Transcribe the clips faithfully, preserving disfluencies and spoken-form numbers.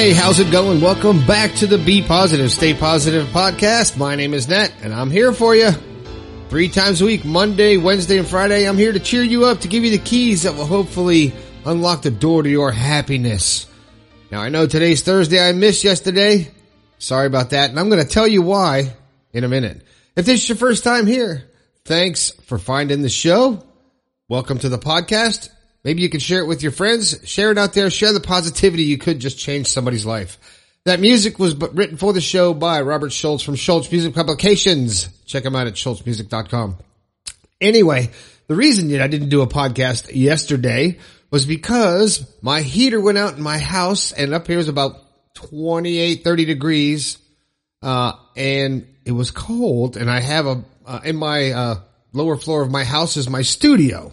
Hey, how's it going? Welcome back to the Be Positive, Stay Positive podcast. My name is Nat, and I'm here for you three times a week, Monday, Wednesday, and Friday. I'm here to cheer you up, to give you the keys that will hopefully unlock the door to your happiness. Now, I know today's Thursday. I missed yesterday. Sorry about that, and I'm going to tell you why in a minute. If this is your first time here, thanks for finding the show. Welcome to the podcast. Maybe you can share it with your friends. Share it out there. Share the positivity. You could just change somebody's life. That music was written for the show by Robert Schultz from Schultz Music Publications. Check him out at schultz music dot com. Anyway, the reason that I didn't do a podcast yesterday was because my heater went out in my house, and up here is about twenty-eight, thirty degrees, uh, and it was cold, and I have a, uh, in my, uh, lower floor of my house is my studio.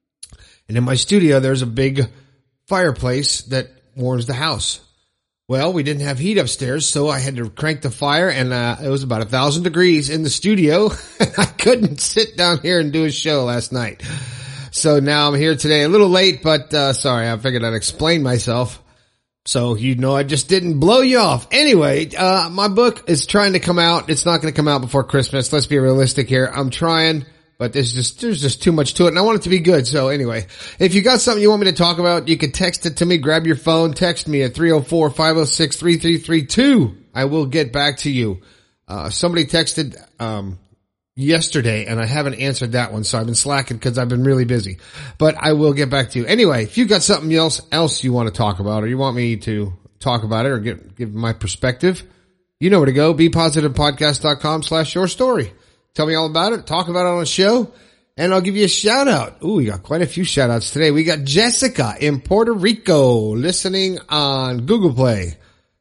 And in my studio, there's a big fireplace that warms the house. Well, we didn't have heat upstairs, so I had to crank the fire, and uh, it was about a thousand degrees in the studio. And I couldn't sit down here and do a show last night. So now I'm here today, a little late, but uh, sorry, I figured I'd explain myself. So you know I just didn't blow you off. Anyway, uh my book is trying to come out. It's not going to come out before Christmas. Let's be realistic here. I'm trying. But there's just, there's just too much to it, and I want it to be good. So anyway, if you got something you want me to talk about, you can text it to me. Grab your phone, text me at three oh four, five oh six, three three three two. I will get back to you. Uh, somebody texted, um, yesterday, and I haven't answered that one, so I've been slacking because I've been really busy. But I will get back to you. Anyway, if you got something else, else you want to talk about, or you want me to talk about it or get, give my perspective, you know where to go. be positive podcast dot com slash your story. Tell me all about it. Talk about it on the show. And I'll give you a shout out. Ooh, we got quite a few shout outs today. We got Jessica in Puerto Rico listening on Google Play.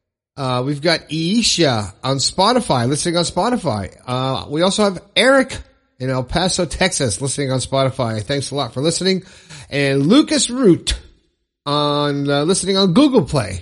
Uh, we've got Isha on Spotify, listening on Spotify. Uh, we also have Eric in El Paso, Texas, listening on Spotify. Thanks a lot for listening. And Lucas Root on, uh, listening on Google Play.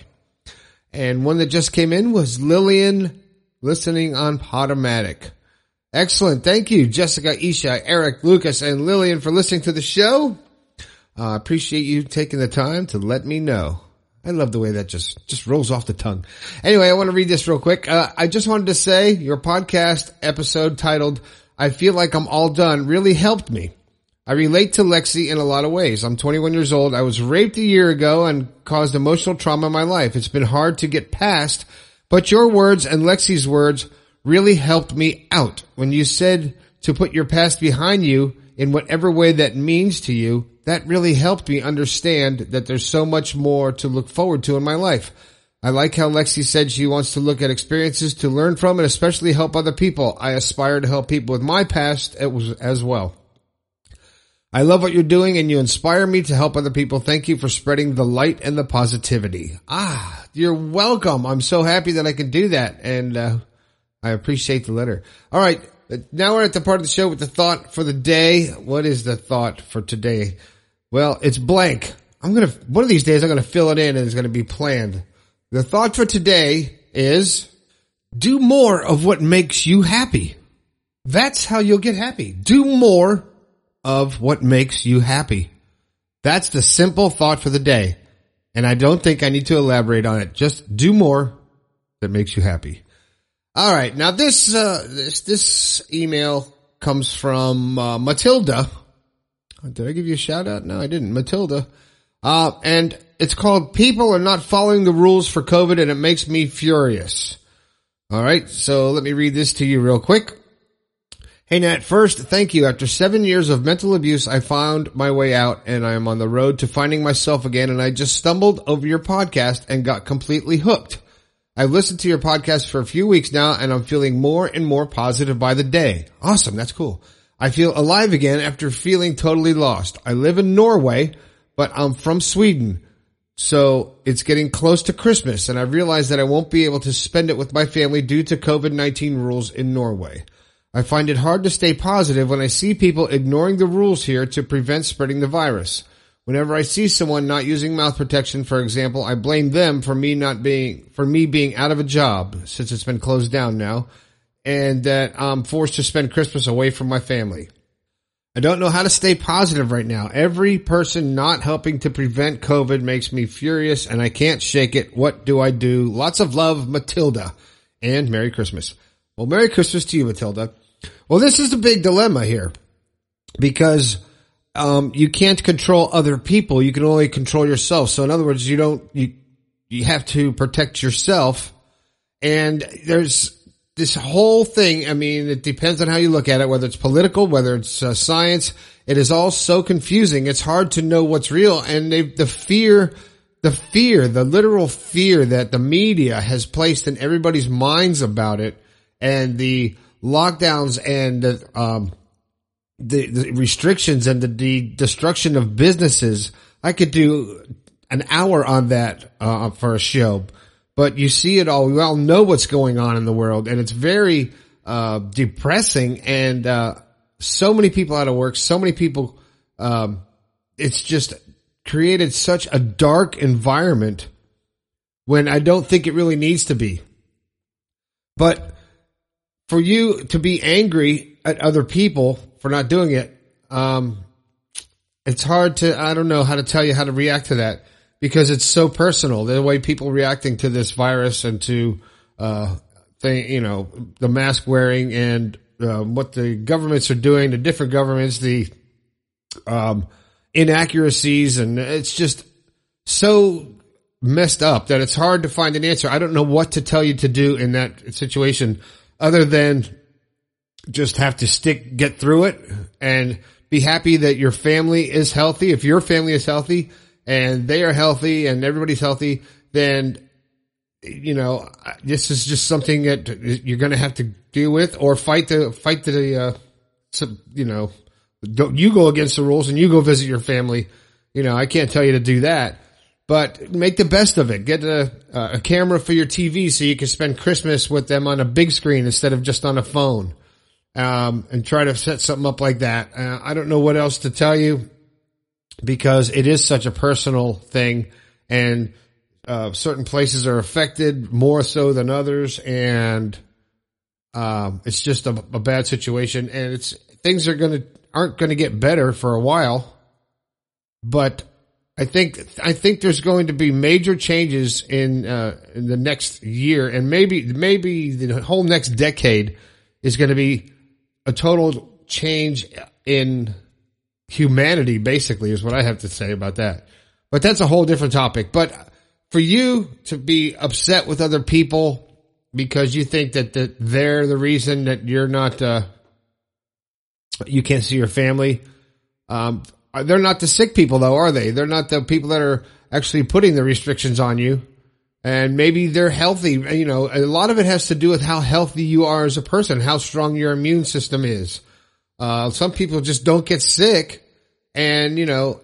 And one that just came in was Lillian listening on Podomatic. Excellent. Thank you, Jessica, Isha, Eric, Lucas, and Lillian for listening to the show. I uh, appreciate you taking the time to let me know. I love the way that just, just rolls off the tongue. Anyway, I want to read this real quick. Uh, I just wanted to say your podcast episode titled, I Feel Like I'm All Done, really helped me. I relate to Lexi in a lot of ways. I'm twenty-one years old. I was raped a year ago and caused emotional trauma in my life. It's been hard to get past, but your words and Lexi's words really helped me out. When you said to put your past behind you in whatever way that means to you, that really helped me understand that there's so much more to look forward to in my life. I like how Lexi said she wants to look at experiences to learn from and especially help other people. I aspire to help people with my past as well. I love what you're doing, and you inspire me to help other people. Thank you for spreading the light and the positivity. Ah, you're welcome. I'm so happy that I can do that, and uh I appreciate the letter. All right, now we're at the part of the show with the thought for the day. What is the thought for today? Well, it's blank. I'm going to, one of these days I'm going to fill it in and it's going to be planned. The thought for today is do more of what makes you happy. That's how you'll get happy. Do more of what makes you happy. That's the simple thought for the day. And I don't think I need to elaborate on it. Just do more that makes you happy. All right. Now this, uh, this, this email comes from, uh, Matilda. Did I give you a shout out? No, I didn't. Matilda. Uh, and it's called People Are Not Following the Rules for COVID, and it makes me furious. All right. So let me read this to you real quick. Hey, Nat, first, thank you. After seven years of mental abuse, I found my way out, and I am on the road to finding myself again, and I just stumbled over your podcast and got completely hooked. I've listened to your podcast for a few weeks now, and I'm feeling more and more positive by the day. Awesome. That's cool. I feel alive again after feeling totally lost. I live in Norway, but I'm from Sweden. So it's getting close to Christmas, and I realize that I won't be able to spend it with my family due to COVID nineteen rules in Norway. I find it hard to stay positive when I see people ignoring the rules here to prevent spreading the virus. Whenever I see someone not using mouth protection, for example, I blame them for me not being, for me being out of a job since it's been closed down now, and that I'm forced to spend Christmas away from my family. I don't know how to stay positive right now. Every person not helping to prevent COVID makes me furious and I can't shake it. What do I do? Lots of love, Matilda. And Merry Christmas. Well, Merry Christmas to you, Matilda. Well, this is the big dilemma here because um, you can't control other people. You can only control yourself. So in other words, you don't, you, you have to protect yourself. And there's this whole thing. I mean, it depends on how you look at it, whether it's political, whether it's uh, science. It is all so confusing. It's hard to know what's real. And they, the fear, the fear, the literal fear that the media has placed in everybody's minds about it, and the lockdowns and the, um, the, the restrictions and the, the destruction of businesses. I could do an hour on that uh, for a show. But you see it all. We all know what's going on in the world, and it's very uh depressing. And uh so many people out of work, so many people. Um, it's just created such a dark environment when I don't think it really needs to be. But for you to be angry at other people for not doing it, um, it's hard to. I don't know how to tell you how to react to that. Because it's so personal, the way people reacting to this virus and to, uh, thing, you know, the mask wearing and, uh, what the governments are doing, the different governments, the, um, inaccuracies. And it's just so messed up that it's hard to find an answer. I don't know what to tell you to do in that situation other than just have to stick, get through it and be happy that your family is healthy. If your family is healthy, and they are healthy and everybody's healthy, then, you know, this is just something that you're going to have to deal with or fight the, fight the, uh, you know, don't you go against the rules and you go visit your family. You know, I can't tell you to do that, but make the best of it. Get a, a camera for your T V so you can spend Christmas with them on a big screen instead of just on a phone. Um, and try to set something up like that. Uh, I don't know what else to tell you, because it is such a personal thing, and uh certain places are affected more so than others, and um it's just a, a bad situation, and it's things are gonna aren't gonna get better for a while. But I think I think there's going to be major changes in uh in the next year, and maybe maybe the whole next decade is going to be a total change in humanity, basically, is what I have to say about that. But that's a whole different topic. But for you to be upset with other people because you think that, that they're the reason that you're not, uh, you can't see your family. Um, they're not the sick people though, are they? They're not the people that are actually putting the restrictions on you. And maybe they're healthy. You know, a lot of it has to do with how healthy you are as a person, how strong your immune system is. Uh, some people just don't get sick, and, you know,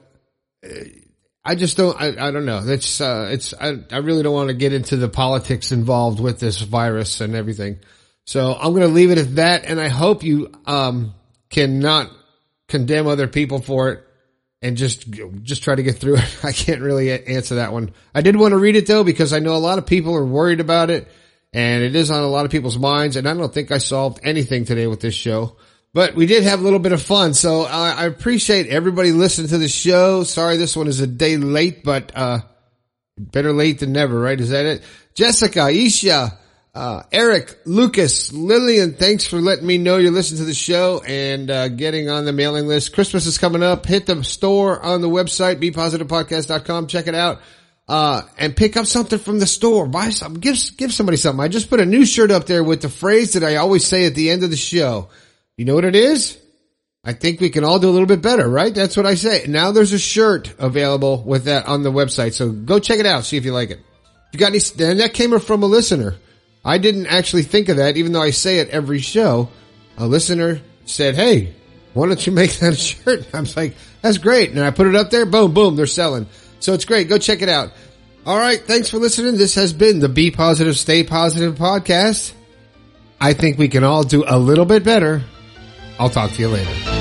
I just don't, I, I don't know. That's, uh, it's, I, I really don't want to get into the politics involved with this virus and everything. So I'm going to leave it at that. And I hope you, um, cannot condemn other people for it and just, just try to get through it. I can't really answer that one. I did want to read it though, because I know a lot of people are worried about it, and it is on a lot of people's minds. And I don't think I solved anything today with this show. But we did have a little bit of fun, so uh, I appreciate everybody listening to the show. Sorry this one is a day late, but uh better late than never, right? Is that it? Jessica, Isha, uh Eric, Lucas, Lillian, thanks for letting me know you're listening to the show and uh getting on the mailing list. Christmas is coming up. Hit the store on the website, be positive podcast dot com. Check it out. Uh and pick up something from the store. Buy something. Give, give somebody something. I just put a new shirt up there with the phrase that I always say at the end of the show. You know what it is? I think we can all do a little bit better, right? That's what I say. Now there's a shirt available with that on the website, so go check it out, see if you like it. If you got any, and that came from a listener. I didn't actually think of that, even though I say it every show. A listener said, hey, why don't you make that a shirt? I was like, that's great. And I put it up there, boom, boom, they're selling. So it's great. Go check it out. All right. Thanks for listening. This has been the Be Positive, Stay Positive podcast. I think we can all do a little bit better. I'll talk to you later.